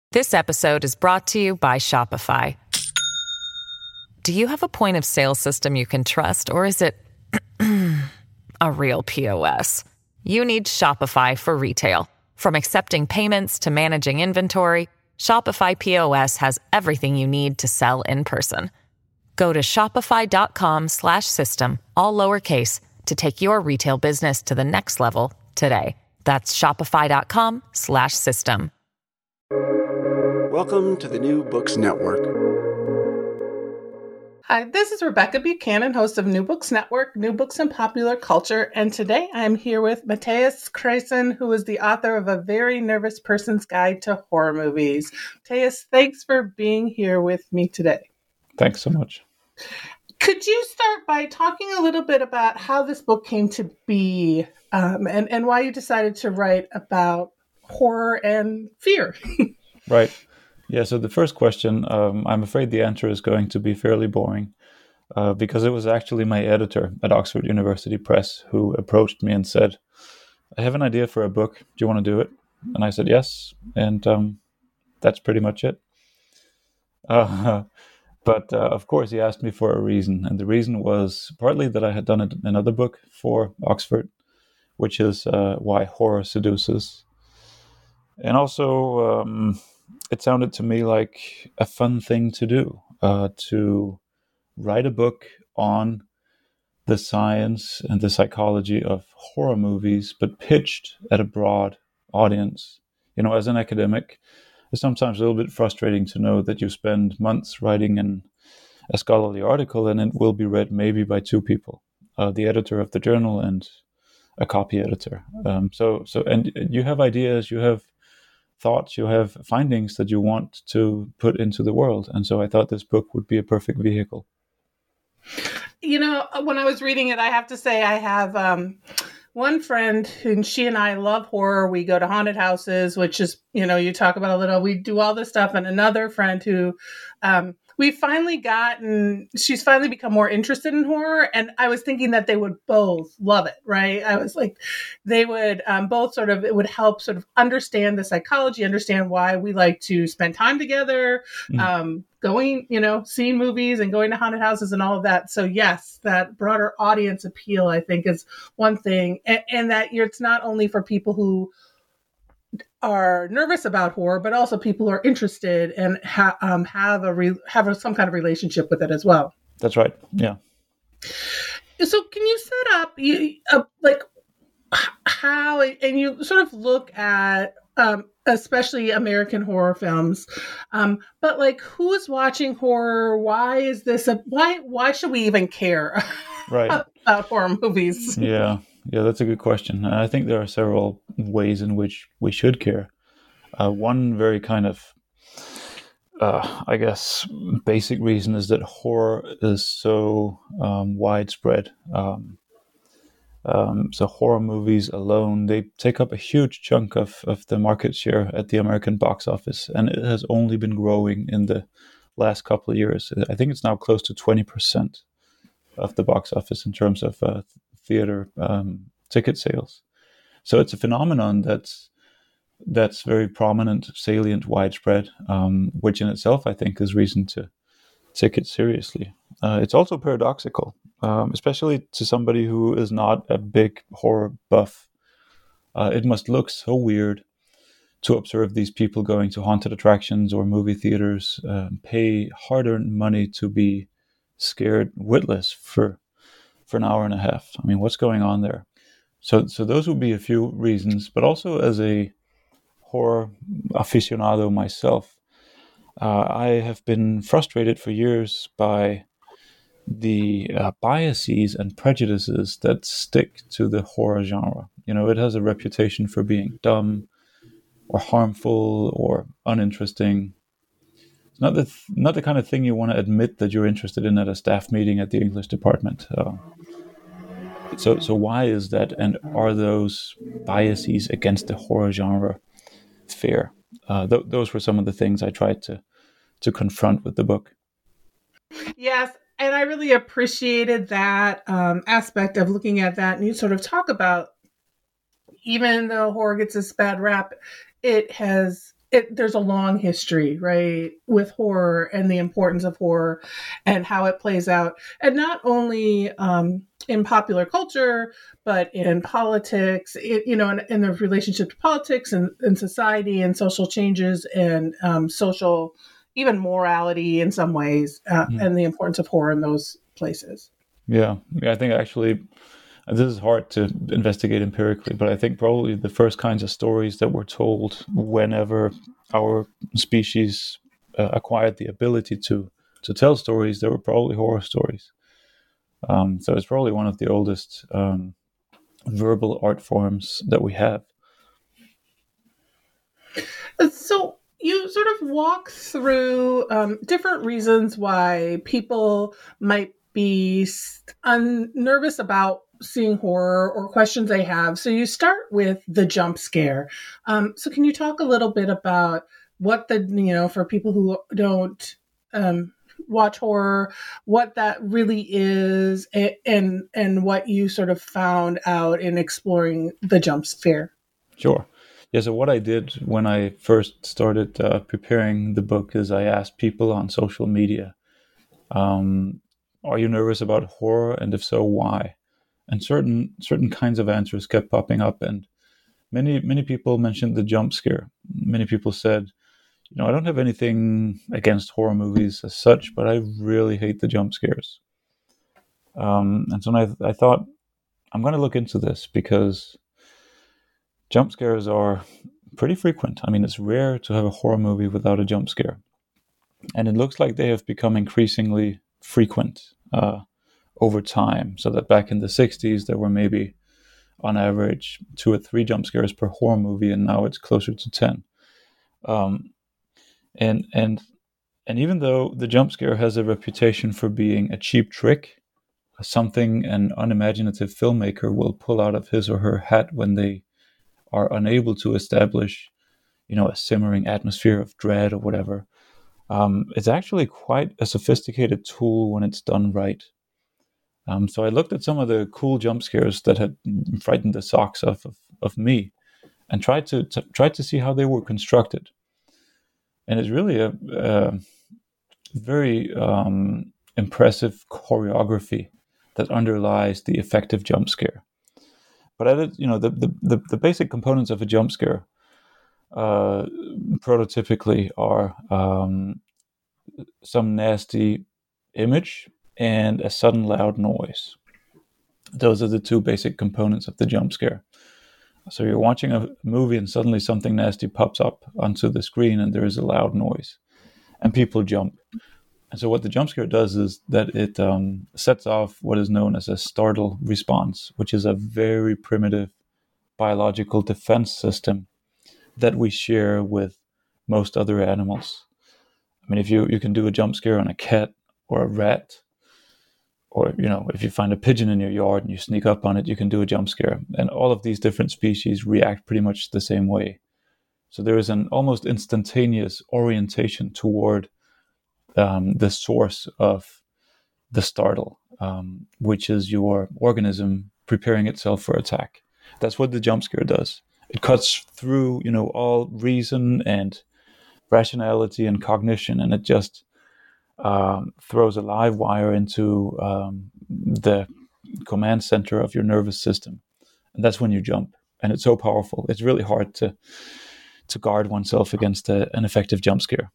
This episode is brought to you by Shopify. Do you have a point of sale system you can trust, or is it a real POS? You need Shopify for retail. From accepting payments to managing inventory, Shopify POS has everything you need to sell in person. Go to shopify.com/system, all lowercase, to take your retail business to the next level today. That's shopify.com/system. Welcome to the New Books Network. Hi, this is Rebecca Buchanan, host of New Books Network, New Books in Popular Culture, and today I'm here with Matthias Kresen, who is the author of A Very Nervous Person's Guide to Horror Movies. Matthias, thanks for being here with me today. Thanks so much. Could you start by talking a little bit about how this book came to be, and why you decided to write about horror and fear? Right. Yeah, so the first question, I'm afraid the answer is going to be fairly boring, because it was actually my editor at Oxford University Press who approached me and said, I have an idea for a book. Do you want to do it? And I said yes, and that's pretty much it. But of course, he asked me for a reason, and the reason was partly that I had done another book for Oxford, which is Why Horror Seduces. And also, it sounded to me like a fun thing to do, to write a book on the science and the psychology of horror movies, but pitched at a broad audience. You know, as an academic, it's sometimes a little bit frustrating to know that you spend months writing a scholarly article and it will be read maybe by two people, the editor of the journal and a copy editor. And you have ideas, you have thoughts, you have findings that you want to put into the world. And so I thought this book would be a perfect vehicle. You know, when I was reading it, I have to say I have one friend who, she and I love horror. We go to haunted houses, which is, you know, you talk about a little, we do all this stuff. And another friend who she's finally become more interested in horror. And I was thinking that they would both love it, right? I was like, they would both sort of, it would help sort of understand the psychology, understand why we like to spend time together, going, you know, seeing movies and going to haunted houses and all of that. So yes, that broader audience appeal, I think, is one thing. And that it's not only for people who are nervous about horror, but also people who are interested and have some kind of relationship with it as well. That's right. Yeah. So can you set up like how, and you sort of look at especially American horror films, but like who is watching horror? Why is this why should we even care about horror movies? Yeah, that's a good question. I think there are several ways in which we should care. One very kind of, I guess, basic reason is that horror is so widespread. So horror movies alone, they take up a huge chunk of the market share at the American box office, and it has only been growing in the last couple of years. I think it's now close to 20% of the box office in terms of theater ticket sales. So it's a phenomenon that's very prominent, salient, widespread, which in itself I think is reason to take it seriously. It's also paradoxical, especially to somebody who is not a big horror buff. It must look so weird to observe these people going to haunted attractions or movie theaters, pay hard-earned money to be scared witless for an hour and a half. I mean, what's going on there? So those would be a few reasons, but also as a horror aficionado myself, I have been frustrated for years by the biases and prejudices that stick to the horror genre. You know, it has a reputation for being dumb or harmful or uninteresting. It's not the kind of thing you want to admit that you're interested in at a staff meeting at the English department. So why is that? And are those biases against the horror genre fair? Those were some of the things I tried to confront with the book. Yes, and I really appreciated that aspect of looking at that. And you sort of talk about, even though horror gets this bad rap, it has there's a long history, right, with horror and the importance of horror and how it plays out, and not only in popular culture, but in politics, in the relationship to politics and society and social changes and social, even morality in some ways, and the importance of horror in those places. Yeah, I think actually this is hard to investigate empirically, but I think probably the first kinds of stories that were told whenever our species acquired the ability to tell stories, they were probably horror stories. So it's probably one of the oldest verbal art forms that we have. So you sort of walk through different reasons why people might be nervous about seeing horror or questions they have. So you start with the jump scare. So can you talk a little bit about what for people who don't watch horror, what that really is, and what you sort of found out in exploring the jump scare? Sure. Yeah, so what I did when I first started preparing the book is I asked people on social media, are you nervous about horror? And if so, why? And certain kinds of answers kept popping up, and many people mentioned the jump scare. Many people said, I don't have anything against horror movies as such, but I really hate the jump scares. And so I thought, I'm going to look into this because jump scares are pretty frequent. I mean, it's rare to have a horror movie without a jump scare. And it looks like they have become increasingly frequent over time. So that back in the 60s, there were maybe on average 2 or 3 jump scares per horror movie, and now it's closer to 10. And even though the jump scare has a reputation for being a cheap trick, something an unimaginative filmmaker will pull out of his or her hat when they are unable to establish, a simmering atmosphere of dread or whatever, it's actually quite a sophisticated tool when it's done right. So I looked at some of the cool jump scares that had frightened the socks off of me, and tried to see how they were constructed. And it's really a very impressive choreography that underlies the effective jump scare. But the basic components of a jump scare prototypically are some nasty image and a sudden loud noise. Those are the 2 basic components of the jump scare. So you're watching a movie and suddenly something nasty pops up onto the screen and there is a loud noise and people jump. And so what the jump scare does is that it sets off what is known as a startle response, which is a very primitive biological defense system that we share with most other animals. I mean, if you can do a jump scare on a cat or a rat, or, if you find a pigeon in your yard and you sneak up on it, you can do a jump scare. And all of these different species react pretty much the same way. So there is an almost instantaneous orientation toward the source of the startle, which is your organism preparing itself for attack. That's what the jump scare does. It cuts through, all reason and rationality and cognition, and it just throws a live wire into the command center of your nervous system, and that's when you jump. And it's so powerful. It's really hard to guard oneself against an effective jump scare.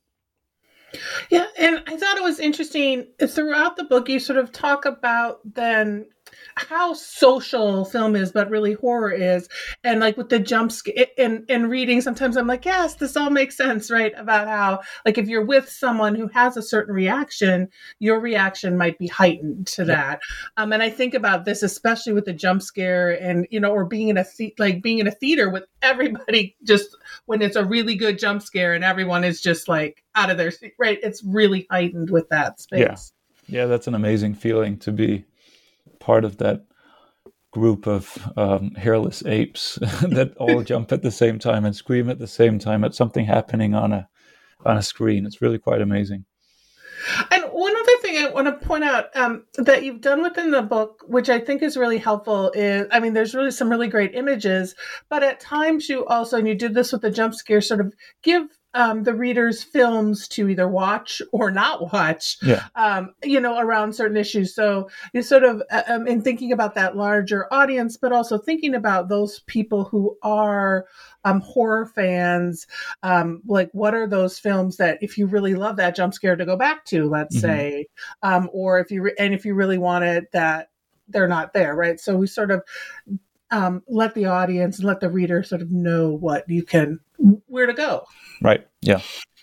Yeah, and I thought it was interesting throughout the book. You sort of talk about then how social film is, but really horror is, and like with the jump scare and reading, sometimes I'm like, yes, this all makes sense, right? About how, like, if you're with someone who has a certain reaction, your reaction might be heightened to that. And I think about this especially with the jump scare, and or being in a theater with everybody, just when it's a really good jump scare and everyone is just like out of their seat, right? It's really heightened with that space. Yeah, that's an amazing feeling to be part of that group of hairless apes that all jump at the same time and scream at the same time at something happening on a screen. It's really quite amazing. And one other thing I want to point out that you've done within the book, which I think is really helpful, is, I mean, there's really some really great images, but at times you also, and you did this with the jump scare, sort of give the readers films to either watch or not watch, Yeah. Around certain issues. So you sort of, in thinking about that larger audience, but also thinking about those people who are horror fans, like what are those films that if you really love that jump scare to go back to, let's say, or if you really wanted that, they're not there, right? So we sort of let the audience and let the reader sort of know where to go. Right. Yeah.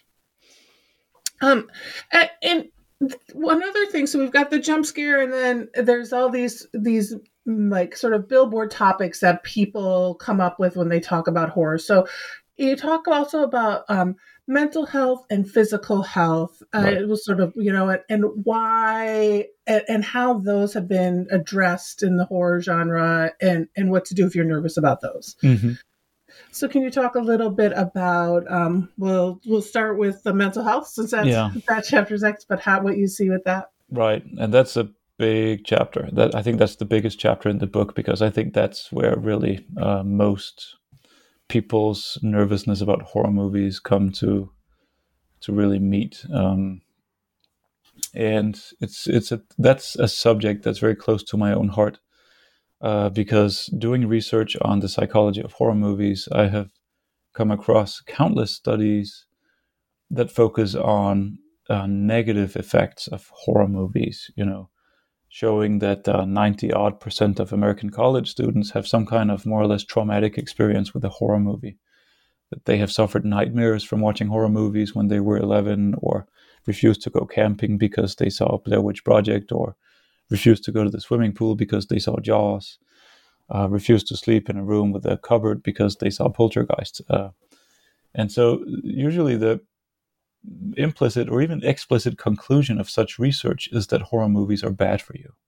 And one other thing, so we've got the jump scare, and then there's all these like sort of billboard topics that people come up with when they talk about horror. So you talk also about mental health and physical health. Right. It was sort of, and why and how those have been addressed in the horror genre, and what to do if you're nervous about those. Mm-hmm. So can you talk a little bit about, we'll start with the mental health, since that chapter's next, but what you see with that? Right. And that's a big chapter. I think that's the biggest chapter in the book, because I think that's where really most people's nervousness about horror movies come to really meet. And that's a subject that's very close to my own heart. Because doing research on the psychology of horror movies, I have come across countless studies that focus on negative effects of horror movies, showing that 90% of American college students have some kind of more or less traumatic experience with a horror movie, that they have suffered nightmares from watching horror movies when they were 11, or refused to go camping because they saw Blair Witch Project, or refused to go to the swimming pool because they saw Jaws, refused to sleep in a room with a cupboard because they saw Poltergeist. And so usually the implicit or even explicit conclusion of such research is that horror movies are bad for you.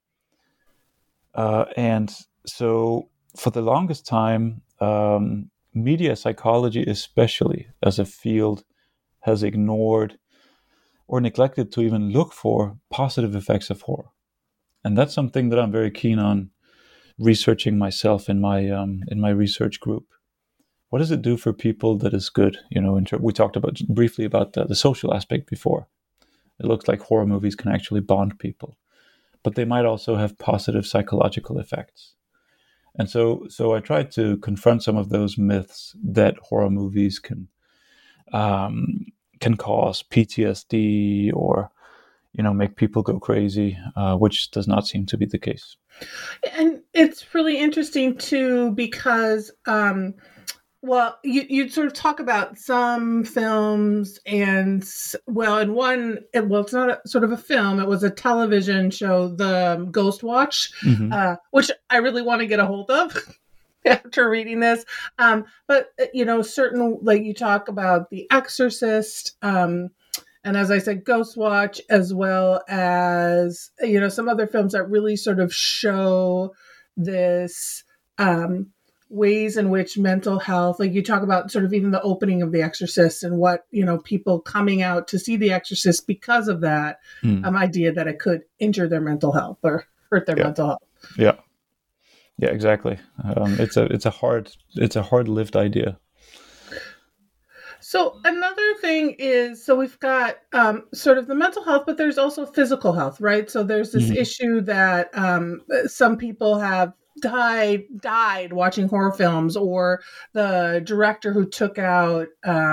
And so for the longest time, media psychology, especially as a field, has ignored or neglected to even look for positive effects of horror. And that's something that I'm very keen on researching myself in my research group. What does it do for people that is good? We talked briefly about the social aspect before. It looks like horror movies can actually bond people, but they might also have positive psychological effects. And so I tried to confront some of those myths that horror movies can cause PTSD or make people go crazy, which does not seem to be the case. And it's really interesting too, because, you sort of talk about some films, and in one, it's not sort of a film, it was a television show, the Ghost Watch, which I really want to get a hold of after reading this. But certain, like you talk about The Exorcist, and as I said, Ghost Watch, as well as, some other films that really sort of show this ways in which mental health, like you talk about sort of even the opening of The Exorcist and what, people coming out to see The Exorcist because of that idea that it could injure their mental health or hurt their mental health. Yeah. Yeah, exactly. It's a hard lived idea. So another thing is, we've got sort of the mental health, but there's also physical health, right? So there's this issue that some people have died watching horror films, or the director who took out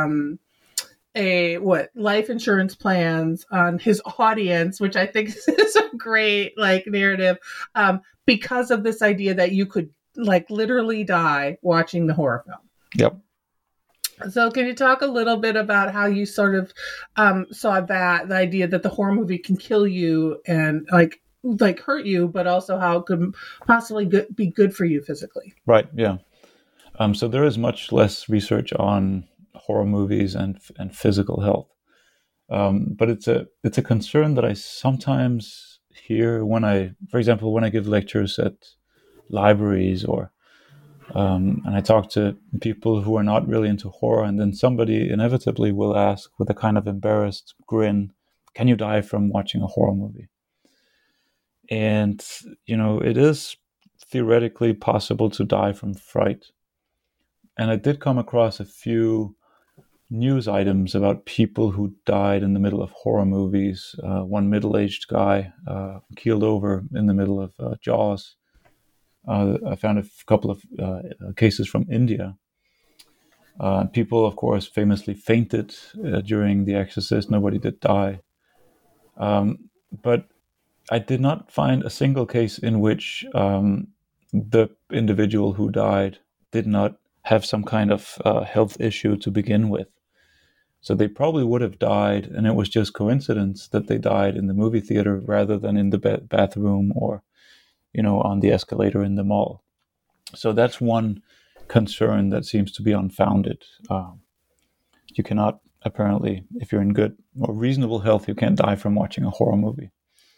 life insurance plans on his audience, which I think is a great narrative, because of this idea that you could literally die watching the horror film. Yep. So can you talk a little bit about how you sort of saw the idea that the horror movie can kill you and hurt you, but also how it could possibly be good for you physically? Right. Yeah. So there is much less research on horror movies and physical health, but it's a concern that I sometimes hear for example, when I give lectures at libraries, or and I talk to people who are not really into horror, and then somebody inevitably will ask with a kind of embarrassed grin, "Can you die from watching a horror movie?" And it is theoretically possible to die from fright. And I did come across a few news items about people who died in the middle of horror movies. One middle-aged guy keeled over in the middle of Jaws. I found a couple of cases from India. People, of course, famously fainted during The Exorcist. Nobody did die. But I did not find a single case in which the individual who died did not have some kind of health issue to begin with. So they probably would have died, and it was just coincidence that they died in the movie theater rather than in the bathroom or, on the escalator in the mall. So that's one concern that seems to be unfounded. You cannot, apparently, if you're in good or reasonable health, you can't die from watching a horror movie.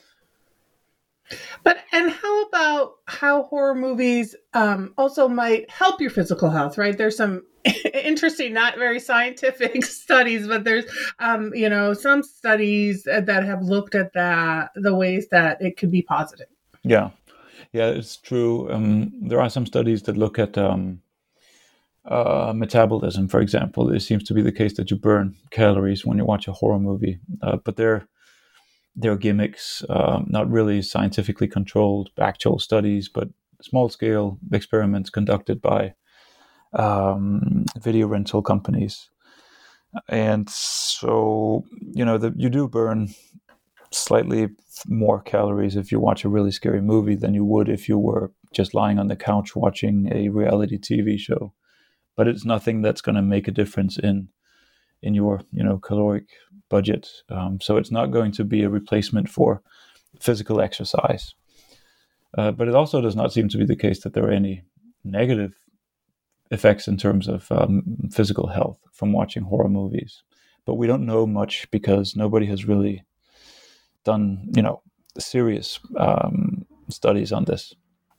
And how about how horror movies also might help your physical health, right? There's some interesting, not very scientific studies, but there's, some studies that have looked at the ways that it could be positive. Yeah, it's true. There are some studies that look at metabolism, for example. It seems to be the case that you burn calories when you watch a horror movie, but they're gimmicks, not really scientifically controlled actual studies, but small-scale experiments conducted by video rental companies. And so, you do burn slightly more calories if you watch a really scary movie than you would if you were just lying on the couch watching a reality TV show. But it's nothing that's going to make a difference in your, caloric budget. So it's not going to be a replacement for physical exercise. But it also does not seem to be the case that there are any negative effects in terms of physical health from watching horror movies. But we don't know much because nobody has really done, serious studies on this.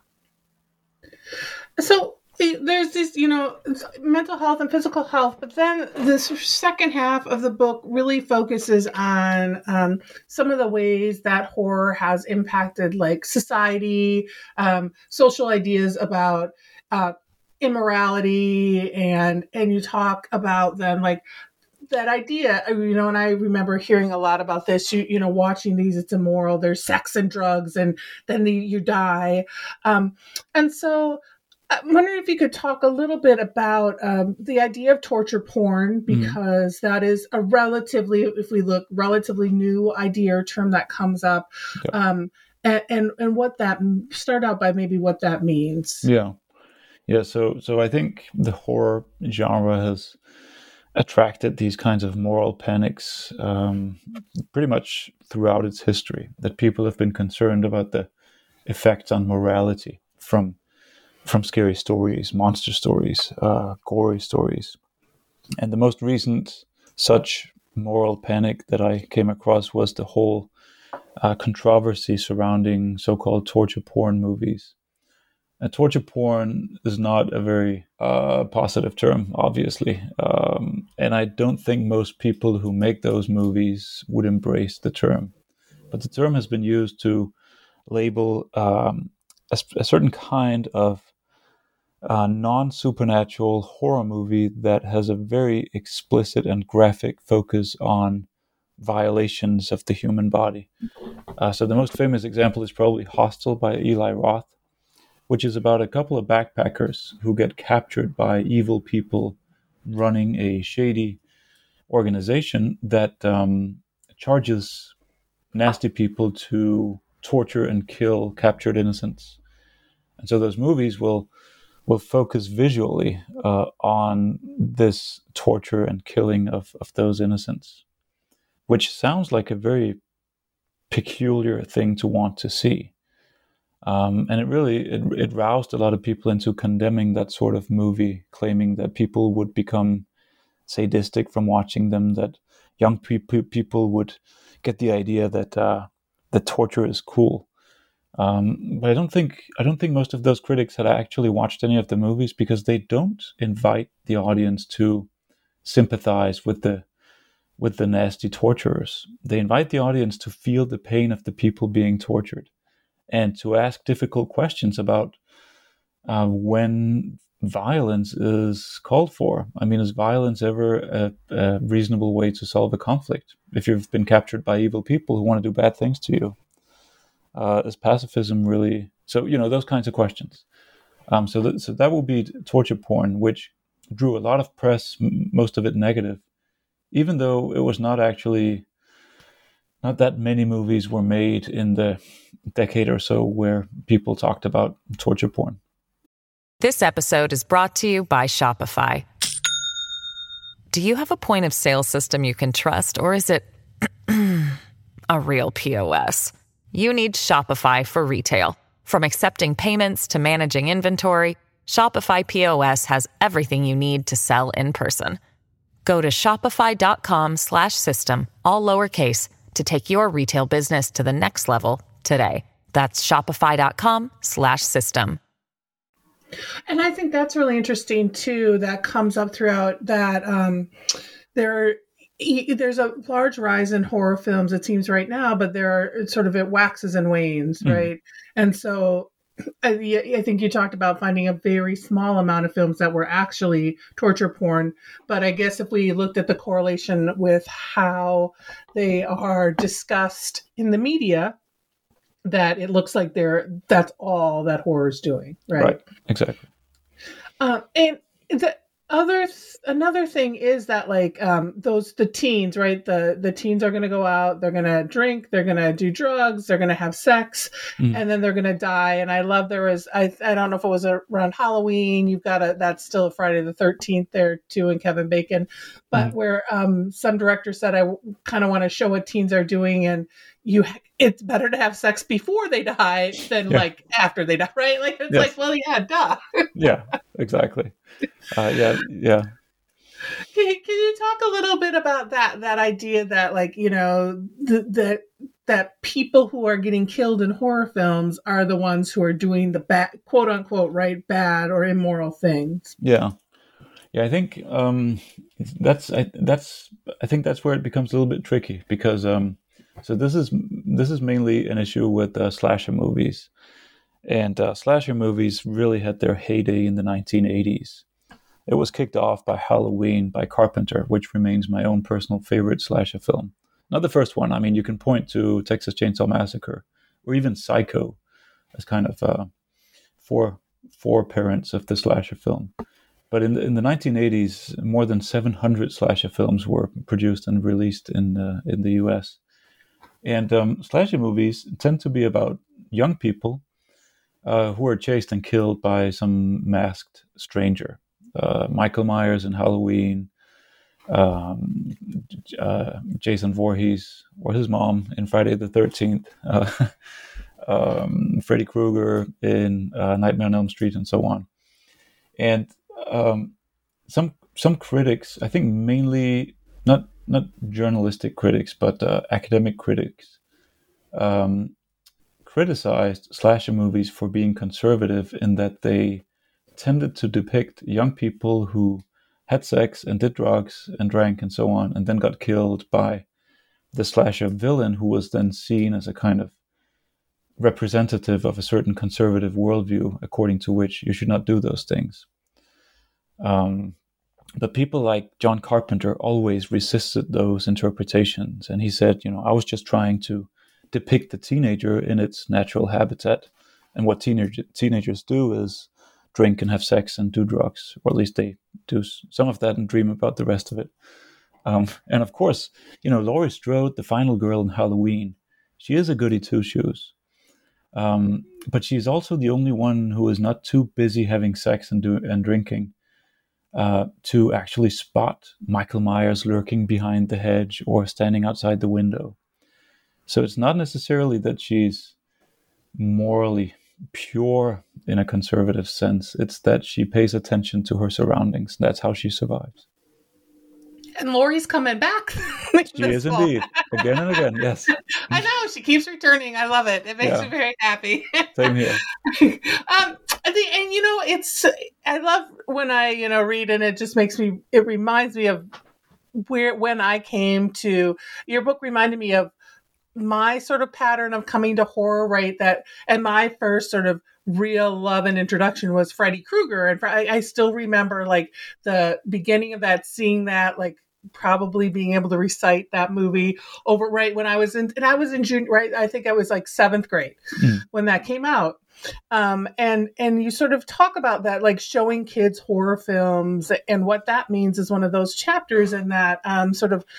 So there's this, mental health and physical health, but then this second half of the book really focuses on some of the ways that horror has impacted, like, society, social ideas about immorality, and you talk about them, like, that idea, and I remember hearing a lot about this, watching these, it's immoral, there's sex and drugs, and then you die. And so I'm wondering if you could talk a little bit about the idea of torture porn, because that is a relatively new idea or term that comes up. Yep. And what that, start out by maybe what that means. Yeah. So I think the horror genre has attracted these kinds of moral panics pretty much throughout its history, that people have been concerned about the effects on morality from scary stories, monster stories, gory stories. And the most recent such moral panic that I came across was the whole controversy surrounding so-called torture porn movies. Torture porn is not a very positive term, obviously. And I don't think most people who make those movies would embrace the term. But the term has been used to label a certain kind of non-supernatural horror movie that has a very explicit and graphic focus on violations of the human body. So the most famous example is probably Hostel by Eli Roth, which is about a couple of backpackers who get captured by evil people running a shady organization that charges nasty people to torture and kill captured innocents. And so those movies will focus visually on this torture and killing of those innocents, which sounds like a very peculiar thing to want to see. And it roused a lot of people into condemning that sort of movie, claiming that people would become sadistic from watching them, that young people would get the idea that torture is cool. But I don't think most of those critics had actually watched any of the movies, because they don't invite the audience to sympathize with the nasty torturers. They invite the audience to feel the pain of the people being tortured, and to ask difficult questions about when violence is called for. I mean, is violence ever a reasonable way to solve a conflict? If you've been captured by evil people who want to do bad things to you, is pacifism really? So, those kinds of questions. So that will be torture porn, which drew a lot of press, most of it negative, even though it was not that many movies were made in the decade or so where people talked about torture porn. This episode is brought to you by Shopify. Do you have a point of sale system you can trust, or is it a real POS? You need Shopify for retail. From accepting payments to managing inventory, Shopify POS has everything you need to sell in person. Go to shopify.com/system, all lowercase, to take your retail business to the next level today. That's shopify.com/system. And I think that's really interesting too. That comes up throughout that there's a large rise in horror films, it seems, right now, but it waxes and wanes, right? And so I think you talked about finding a very small amount of films that were actually torture porn. But I guess if we looked at the correlation with how they are discussed in the media, that it looks like that's all that horror is doing, right? Right, exactly. And another thing is that the teens, right? The teens are going to go out, they're going to drink, they're going to do drugs, they're going to have sex, and then they're going to die. And I love I don't know if it was around Halloween. You've got that's still a Friday the 13th there too, in Kevin Bacon, but where some director said, I kind of want to show what teens are doing, and it's better to have sex before they die than after they die, right? Duh. Yeah, exactly. Yeah. Can you talk a little bit about that idea that that people who are getting killed in horror films are the ones who are doing the bad, quote unquote, right, bad or immoral things? Yeah. I think that's where it becomes a little bit tricky, because so this is mainly an issue with slasher movies, and slasher movies really had their heyday in the 1980s. It was kicked off by Halloween by Carpenter, which remains my own personal favorite slasher film. Not the first one. I mean, you can point to Texas Chainsaw Massacre or even Psycho as kind of four parents of the slasher film. But in the 1980s, more than 700 slasher films were produced and released in the US. And slasher movies tend to be about young people who are chased and killed by some masked stranger. Michael Myers in Halloween, Jason Voorhees or his mom in Friday the 13th, Freddy Krueger in Nightmare on Elm Street, and so on. And some critics, I think mainly not journalistic critics, but academic critics, criticized slasher movies for being conservative in that they tended to depict young people who had sex and did drugs and drank and so on, and then got killed by the slasher villain, who was then seen as a kind of representative of a certain conservative worldview, according to which you should not do those things. But people like John Carpenter always resisted those interpretations, and he said, I was just trying to depict the teenager in its natural habitat, and what teenagers do is drink and have sex and do drugs, or at least they do some of that and dream about the rest of it. And of course, Laurie Strode, the final girl in Halloween, she is a goody two-shoes. But she's also the only one who is not too busy having sex and drinking to actually spot Michael Myers lurking behind the hedge or standing outside the window. So it's not necessarily that she's morally pure in a conservative sense. It's that she pays attention to her surroundings. That's how she survives. And Laurie's coming back. She is fall. Indeed. Again and again, yes. I know. She keeps returning. I love it. It makes me very happy. Same here. I love when I, read, and it reminds me of when I came to, your book reminded me of my sort of pattern of coming to horror, right? And my first sort of real love and introduction was Freddy Krueger. And I still remember like the beginning of that, seeing that, like probably being able to recite that movie over right when I was in June, right? I think I was like 7th grade when that came out. And you sort of talk about that, like showing kids horror films, and what that means is one of those chapters in that sort of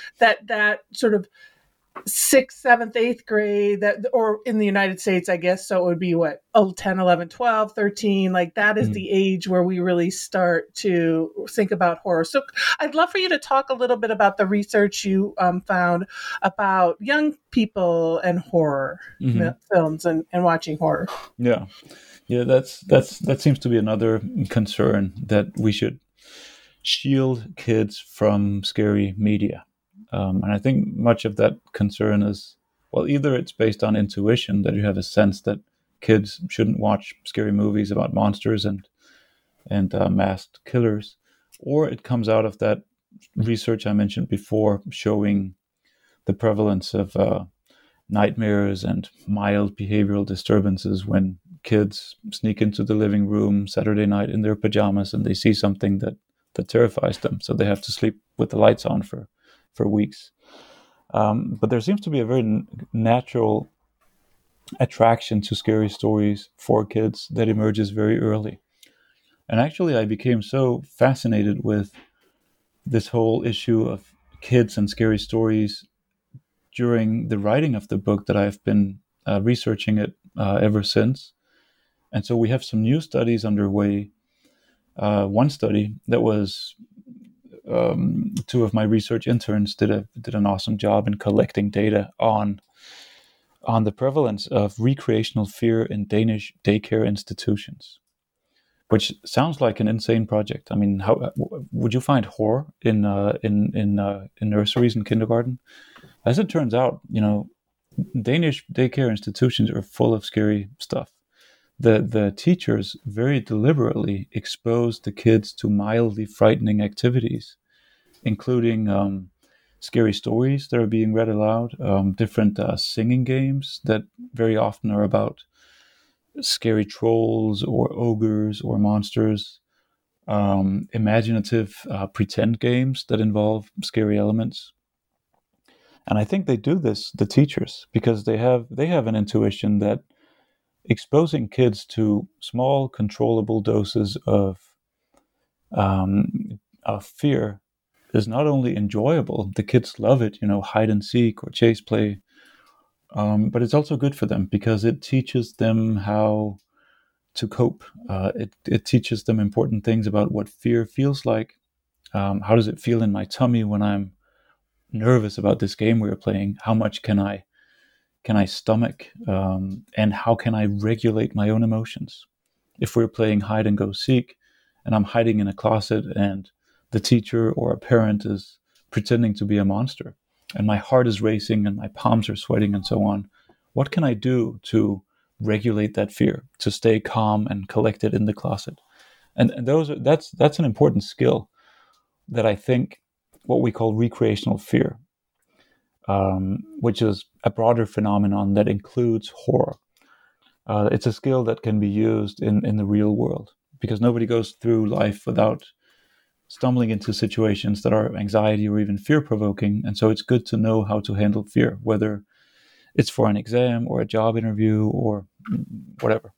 6th, 7th, 8th grade, that, or in the United States, I guess. So it would be 10, 11, 12, 13. Like that is the age where we really start to think about horror. So I'd love for you to talk a little bit about the research you found about young people and horror films and watching horror. Yeah. That seems to be another concern, that we should shield kids from scary media. And I think much of that concern is, well, either it's based on intuition, that you have a sense that kids shouldn't watch scary movies about monsters and masked killers, or it comes out of that research I mentioned before, showing the prevalence of nightmares and mild behavioral disturbances when kids sneak into the living room Saturday night in their pajamas and they see something that terrifies them, so they have to sleep with the lights on for weeks. But there seems to be a very natural attraction to scary stories for kids that emerges very early. And actually, I became so fascinated with this whole issue of kids and scary stories during the writing of the book that I've been researching it ever since. And so we have some new studies underway. One study that was 2 of my research interns did an awesome job in collecting data on the prevalence of recreational fear in Danish daycare institutions, which sounds like an insane project. I mean, how would you find horror in nurseries and kindergarten? As it turns out, Danish daycare institutions are full of scary stuff. The teachers very deliberately expose the kids to mildly frightening activities, including scary stories that are being read aloud, different singing games that very often are about scary trolls or ogres or monsters, imaginative pretend games that involve scary elements. And I think they do this, the teachers, because they have an intuition that exposing kids to small, controllable doses of fear is not only enjoyable, the kids love it, hide and seek or chase play, but it's also good for them because it teaches them how to cope. It teaches them important things about what fear feels like. How does it feel in my tummy when I'm nervous about this game we're playing? How much can I stomach, and how can I regulate my own emotions? If we're playing hide and go seek and I'm hiding in a closet and the teacher or a parent is pretending to be a monster and my heart is racing and my palms are sweating and so on, what can I do to regulate that fear, to stay calm and collected in the closet? And that's an important skill that I think what we call recreational fear, which is a broader phenomenon that includes horror. It's a skill that can be used in the real world, because nobody goes through life without stumbling into situations that are anxiety or even fear-provoking. And so it's good to know how to handle fear, whether it's for an exam or a job interview or whatever.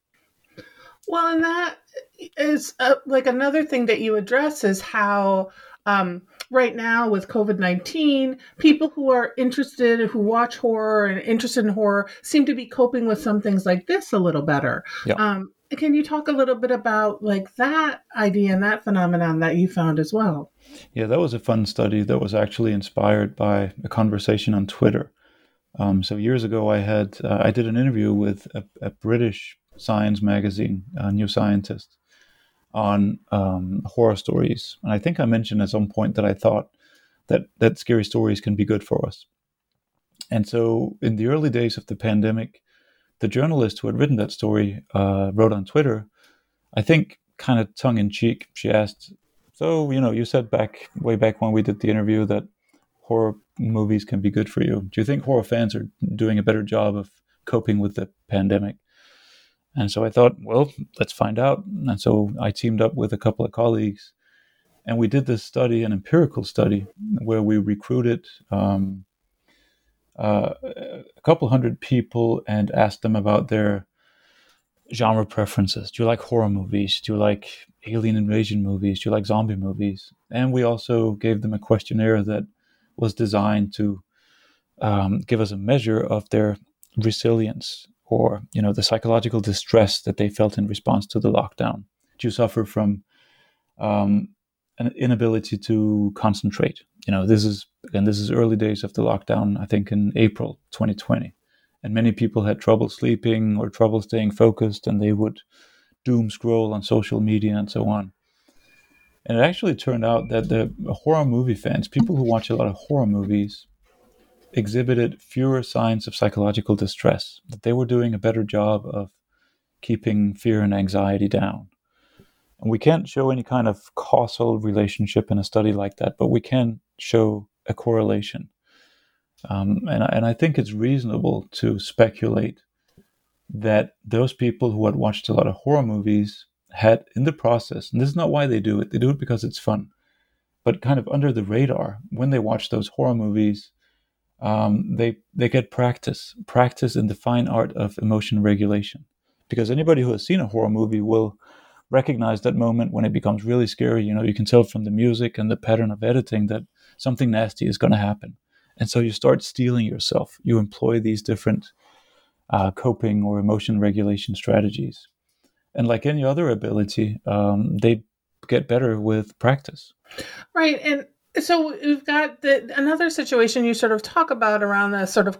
Well, and that is like another thing that you address is how right now with COVID-19, people who are interested, who watch horror and interested in horror seem to be coping with some things like this a little better. Yeah. Can you talk a little bit about like that idea and that phenomenon that you found as well? Yeah, that was a fun study that was actually inspired by a conversation on Twitter. So years ago, I did an interview with a British science magazine, New Scientist, on horror stories. And I think I mentioned at some point that I thought that scary stories can be good for us. And so in the early days of the pandemic, the journalist who had written that story wrote on Twitter, I think kind of tongue-in-cheek, she asked, so, you said way back when we did the interview that horror movies can be good for you. Do you think horror fans are doing a better job of coping with the pandemic? And so I thought, well, let's find out. And so I teamed up with a couple of colleagues, and we did this study, an empirical study, where we recruited a couple hundred people and asked them about their genre preferences. Do you like horror movies? Do you like alien invasion movies? Do you like zombie movies? And we also gave them a questionnaire that was designed to give us a measure of their resilience, or the psychological distress that they felt in response to the lockdown. Do you suffer from an inability to concentrate? This is early days of the lockdown, I think in April 2020. And many people had trouble sleeping or trouble staying focused, and they would doom scroll on social media and so on. And it actually turned out that the horror movie fans, people who watch a lot of horror movies, exhibited fewer signs of psychological distress, that they were doing a better job of keeping fear and anxiety down. And we can't show any kind of causal relationship in a study like that, but we can show a correlation. And I think it's reasonable to speculate that those people who had watched a lot of horror movies had, in the process, and this is not why they do it because it's fun, but kind of under the radar, when they watch those horror movies, they get practice in the fine art of emotion regulation. Because anybody who has seen a horror movie will recognize that moment when it becomes really scary. You can tell from the music and the pattern of editing that something nasty is going to happen. And so you start steeling yourself. You employ these different coping or emotion regulation strategies. And like any other ability, they get better with practice. Right. And so we've got another situation you sort of talk about around the sort of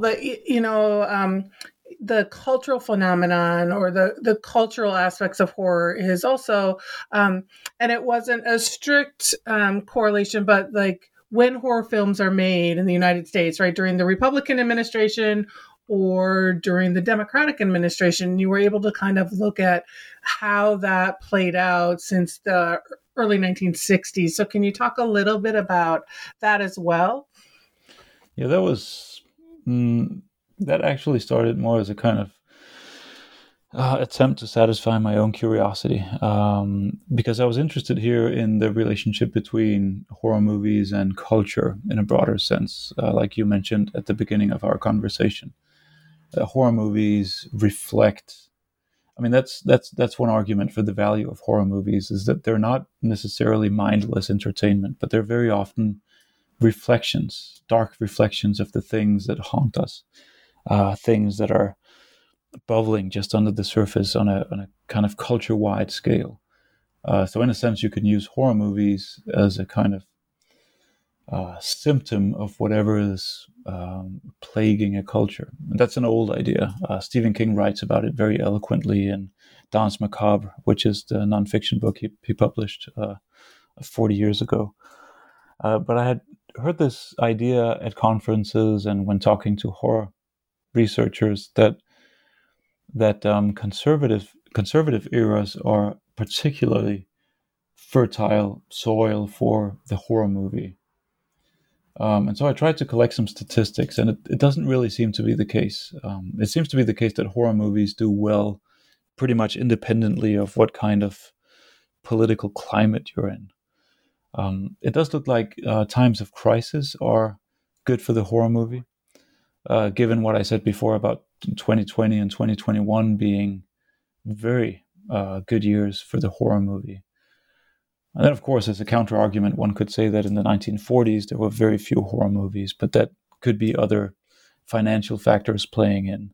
the cultural phenomenon, or the cultural aspects of horror is also, and it wasn't a strict correlation, but like when horror films are made in the United States, right, during the Republican administration or during the Democratic administration, you were able to kind of look at how that played out since the early 1960s. So can you talk a little bit about that as well? Yeah, that was... that actually started more as a kind of attempt to satisfy my own curiosity, because I was interested here in the relationship between horror movies and culture in a broader sense, like you mentioned at the beginning of our conversation. Horror movies reflect... I mean, that's one argument for the value of horror movies, is that they're not necessarily mindless entertainment, but they're very often reflections, dark reflections of the things that haunt us. Things that are bubbling just under the surface on a kind of culture-wide scale. So in a sense, you can use horror movies as a kind of symptom of whatever is plaguing a culture. And that's an old idea. Stephen King writes about it very eloquently in Danse Macabre, which is the nonfiction book he published 40 years ago. But I had heard this idea at conferences and when talking to horror researchers that conservative eras are particularly fertile soil for the horror movie. And so I tried to collect some statistics, and it doesn't really seem to be the case. It seems to be the case that horror movies do well pretty much independently of what kind of political climate you're in. It does look like times of crisis are good for the horror movie. Given what I said before about 2020 and 2021 being very good years for the horror movie. And then, of course, as a counter-argument, one could say that in the 1940s there were very few horror movies, but that could be other financial factors playing in.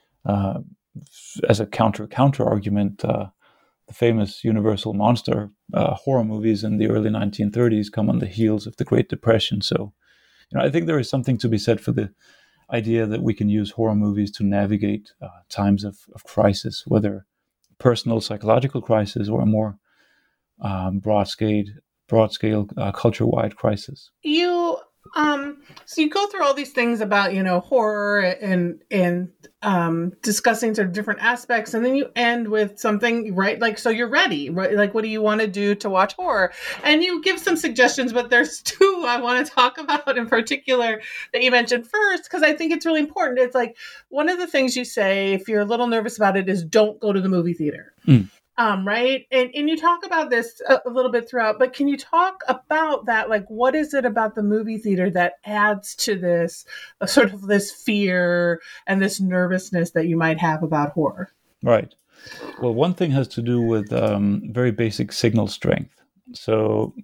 As a counter-argument, the famous Universal monster horror movies in the early 1930s come on the heels of the Great Depression. So, I think there is something to be said for the idea that we can use horror movies to navigate times of crisis, whether personal psychological crisis or a more broad scale culture-wide crisis. You So you go through all these things about, horror and discussing sort of different aspects, and then you end with something, right? Like, so you're ready, right? Like, what do you want to do to watch horror? And you give some suggestions, but there's two I want to talk about in particular that you mentioned first, because I think it's really important. It's like one of the things you say, if you're a little nervous about it, is don't go to the movie theater. Right. And you talk about this a little bit throughout, but can you talk about that? Like, what is it about the movie theater that adds to this sort of this fear and this nervousness that you might have about horror? Right. Well, one thing has to do with very basic signal strength. So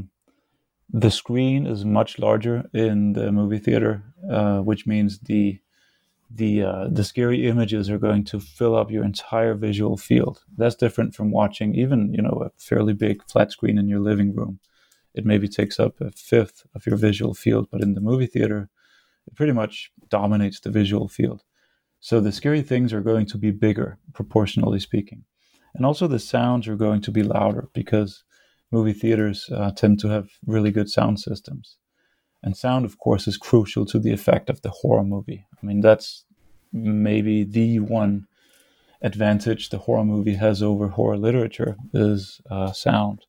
the screen is much larger in the movie theater, which means the scary images are going to fill up your entire visual field. That's different from watching even, a fairly big flat screen in your living room. It maybe takes up a fifth of your visual field, but in the movie theater, it pretty much dominates the visual field. So the scary things are going to be bigger, proportionally speaking. And also the sounds are going to be louder because movie theaters tend to have really good sound systems. And sound, of course, is crucial to the effect of the horror movie. I mean, that's maybe the one advantage the horror movie has over horror literature is sound.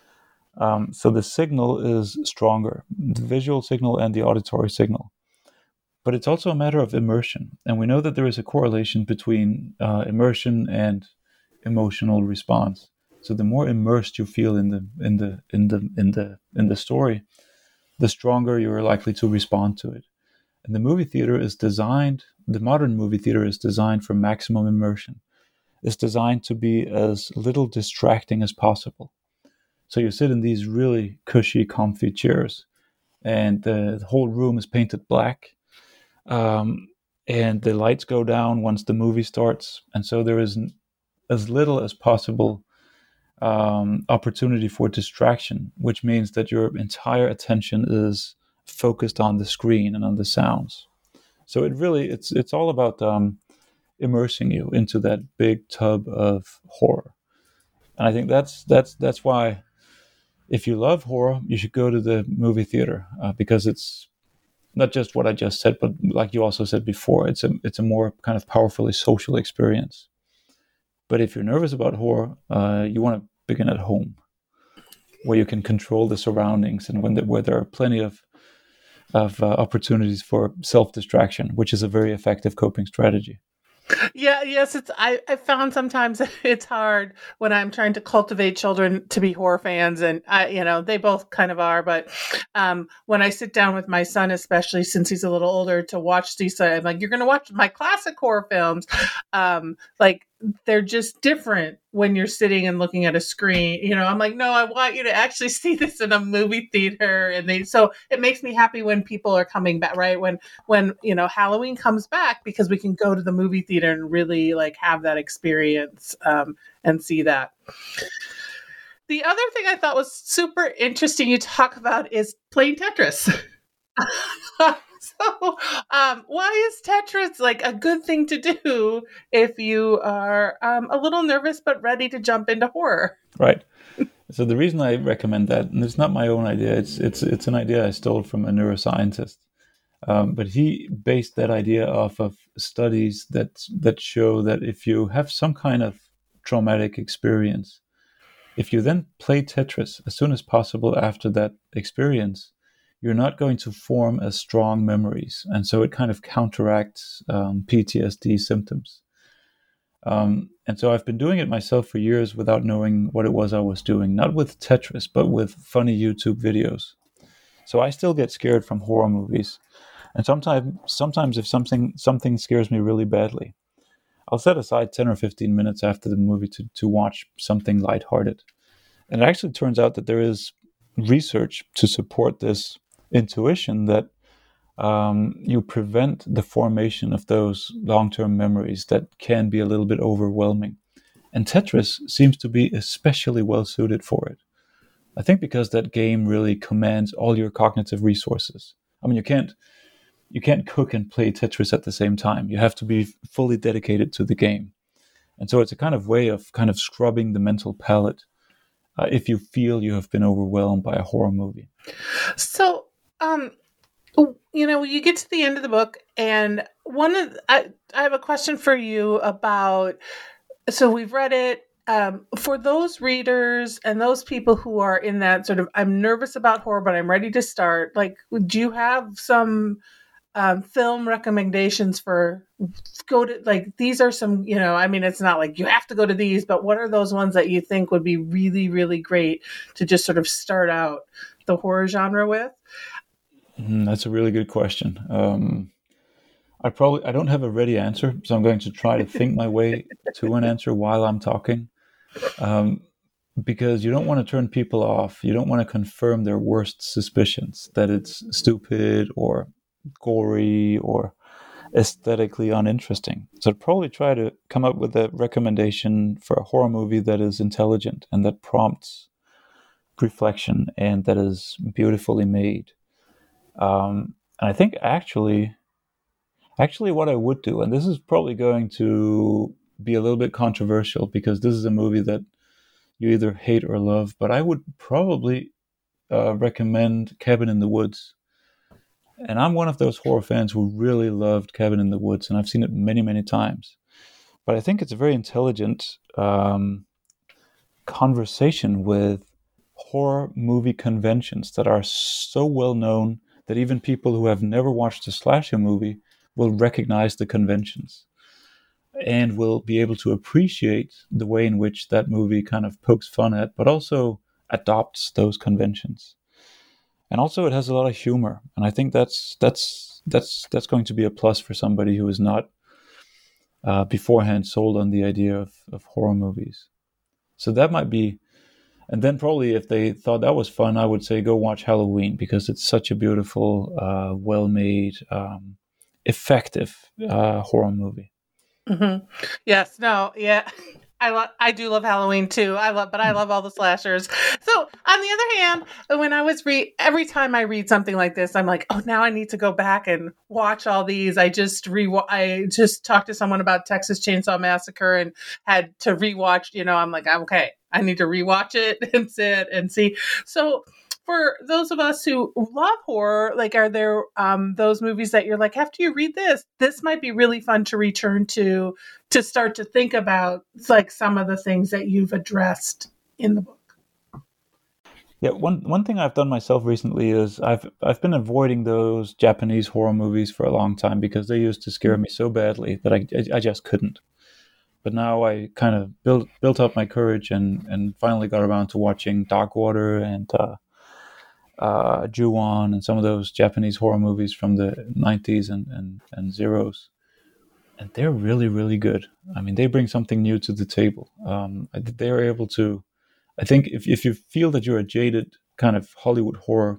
So the signal is stronger, the visual signal and the auditory signal. But it's also a matter of immersion. And we know that there is a correlation between immersion and emotional response. So the more immersed you feel in the story, the stronger you're likely to respond to it. And the modern movie theater is designed for maximum immersion. It's designed to be as little distracting as possible. So you sit in these really cushy, comfy chairs, and the whole room is painted black, and the lights go down once the movie starts. And so there is as little as possible opportunity for distraction, which means that your entire attention is focused on the screen and on the sounds. So it's all about immersing you into that big tub of horror. And I think that's why, if you love horror, you should go to the movie theater because it's not just what I just said, but like you also said before, it's a more kind of powerfully social experience. But if you're nervous about horror, you want to begin at home, where you can control the surroundings and where there are plenty of opportunities for self-distraction, which is a very effective coping strategy. Yeah, yes, I found sometimes it's hard when I'm trying to cultivate children to be horror fans, and they both kind of are, but when I sit down with my son, especially since he's a little older, to watch these, I'm like, you're going to watch my classic horror films. Like, they're just different when you're sitting and looking at a screen. I'm like, no, I want you to actually see this in a movie theater. And so it makes me happy when people are coming back, right? When Halloween comes back, because we can go to the movie theater and really like have that experience and see that. The other thing I thought was super interesting you talk about is playing Tetris. So, why is Tetris like a good thing to do if you are a little nervous but ready to jump into horror? Right. So the reason I recommend that, and it's not my own idea, it's an idea I stole from a neuroscientist, but he based that idea off of studies that show that if you have some kind of traumatic experience, if you then play Tetris as soon as possible after that experience, you're not going to form as strong memories. And so it kind of counteracts PTSD symptoms. And so I've been doing it myself for years without knowing what it was I was doing, not with Tetris, but with funny YouTube videos. So I still get scared from horror movies. And sometimes if something scares me really badly, I'll set aside 10 or 15 minutes after the movie to watch something lighthearted. And it actually turns out that there is research to support this intuition that you prevent the formation of those long-term memories that can be a little bit overwhelming. And Tetris seems to be especially well suited for it. I think because that game really commands all your cognitive resources. I mean, you can't cook and play Tetris at the same time. You have to be fully dedicated to the game. And so it's a kind of way of kind of scrubbing the mental palate if you feel you have been overwhelmed by a horror movie. So, You get to the end of the book, and I have a question for you about. So we've read it. For those readers and those people who are in that sort of, I'm nervous about horror, but I'm ready to start. Like, do you have some film recommendations for go to, like, these are some, I mean, it's not like you have to go to these, but what are those ones that you think would be really, really great to just sort of start out the horror genre with? That's a really good question. I don't have a ready answer, so I'm going to try to think my way to an answer while I'm talking. Because you don't want to turn people off. You don't want to confirm their worst suspicions that it's stupid or gory or aesthetically uninteresting. So I'd probably try to come up with a recommendation for a horror movie that is intelligent and that prompts reflection and that is beautifully made. And I think actually what I would do, and this is probably going to be a little bit controversial because this is a movie that you either hate or love, but I would probably recommend Cabin in the Woods. And I'm one of those horror fans who really loved Cabin in the Woods, and I've seen it many, many times. But I think it's a very intelligent conversation with horror movie conventions that are so well known that even people who have never watched a slasher movie will recognize the conventions and will be able to appreciate the way in which that movie kind of pokes fun at, but also adopts those conventions. And also, it has a lot of humor, and I think that's going to be a plus for somebody who is not beforehand sold on the idea of horror movies. So that might be, and then probably if they thought that was fun, I would say go watch Halloween because it's such a beautiful, well-made, effective horror movie. Mm-hmm. Yes. No. Yeah. I do love Halloween too. I love all the slashers. So on the other hand, when I was every time I read something like this, I'm like, oh, now I need to go back and watch all these. I just talked to someone about Texas Chainsaw Massacre and had to rewatch. I'm like, okay, I need to rewatch it and sit and see. So for those of us who love horror, like, are there those movies that you're like, after you read this might be really fun to return to start to think about, like, some of the things that you've addressed in the book? Yeah, one thing I've done myself recently is I've been avoiding those Japanese horror movies for a long time because they used to scare me so badly that I just couldn't. But now I kind of built up my courage and finally got around to watching Darkwater and Ju-on and some of those Japanese horror movies from the 90s and zeros. And they're really, really good. I mean, they bring something new to the table. They're able to, I think if you feel that you're a jaded kind of Hollywood horror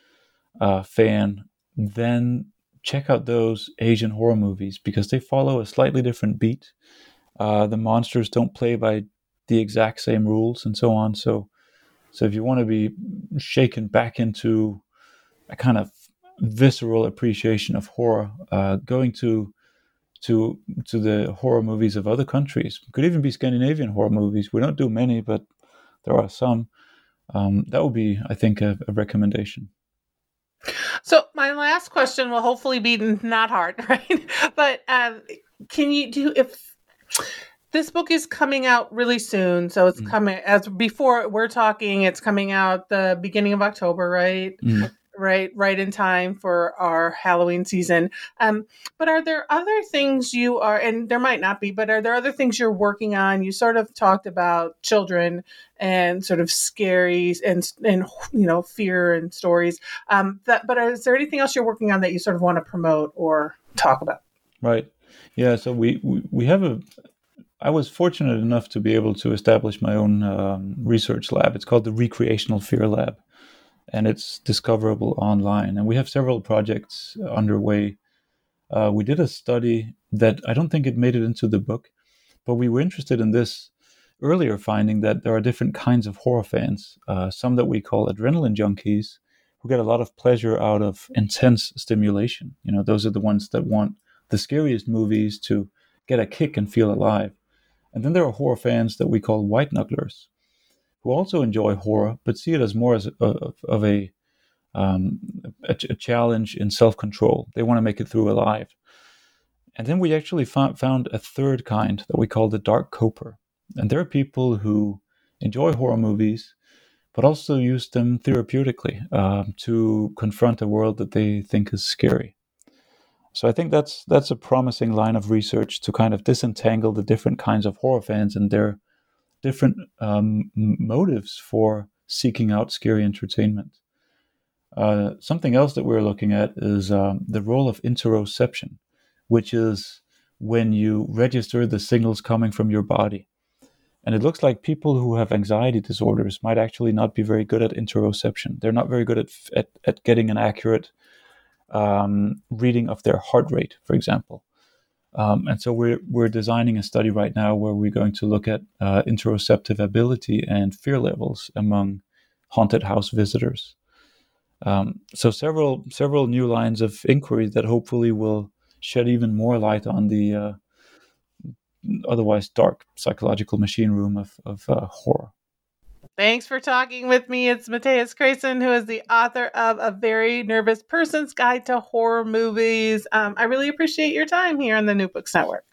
fan, then check out those Asian horror movies because they follow a slightly different beat. The monsters don't play by the exact same rules and so on. So if you want to be shaken back into a kind of visceral appreciation of horror, going to the horror movies of other countries, could even be Scandinavian horror movies. We don't do many, but there are some. That would be, I think, a recommendation. So my last question will hopefully be not hard, right? But can you do, if this book is coming out really soon, so it's coming, as before we're talking, it's coming out the beginning of October, right? Right in time for our Halloween season. But are there other things you are, and there might not be, but are there other things you're working on? You sort of talked about children and sort of scary and fear and stories. But is there anything else you're working on that you sort of want to promote or talk about? Right. Yeah. So we have I was fortunate enough to be able to establish my own research lab. It's called the Recreational Fear Lab, and it's discoverable online. And we have several projects underway. We did a study that I don't think it made it into the book, but we were interested in this earlier finding that there are different kinds of horror fans, some that we call adrenaline junkies, who get a lot of pleasure out of intense stimulation. Those are the ones that want the scariest movies to get a kick and feel alive. And then there are horror fans that we call white knucklers, who also enjoy horror, but see it as more of a a challenge in self-control. They want to make it through alive. And then we actually found a third kind that we call the dark coper. And there are people who enjoy horror movies, but also use them therapeutically to confront a world that they think is scary. So I think that's a promising line of research to kind of disentangle the different kinds of horror fans and their different motives for seeking out scary entertainment. Something else that we're looking at is the role of interoception, which is when you register the signals coming from your body. And it looks like people who have anxiety disorders might actually not be very good at interoception. They're not very good at getting an accurate reading of their heart rate, for example. And so we're designing a study right now where we're going to look at interoceptive ability and fear levels among haunted house visitors. So several new lines of inquiry that hopefully will shed even more light on the otherwise dark psychological machine room of horror. Thanks for talking with me. It's Matthias Creyson, who is the author of A Very Nervous Person's Guide to Horror Movies. I really appreciate your time here on the New Books Network.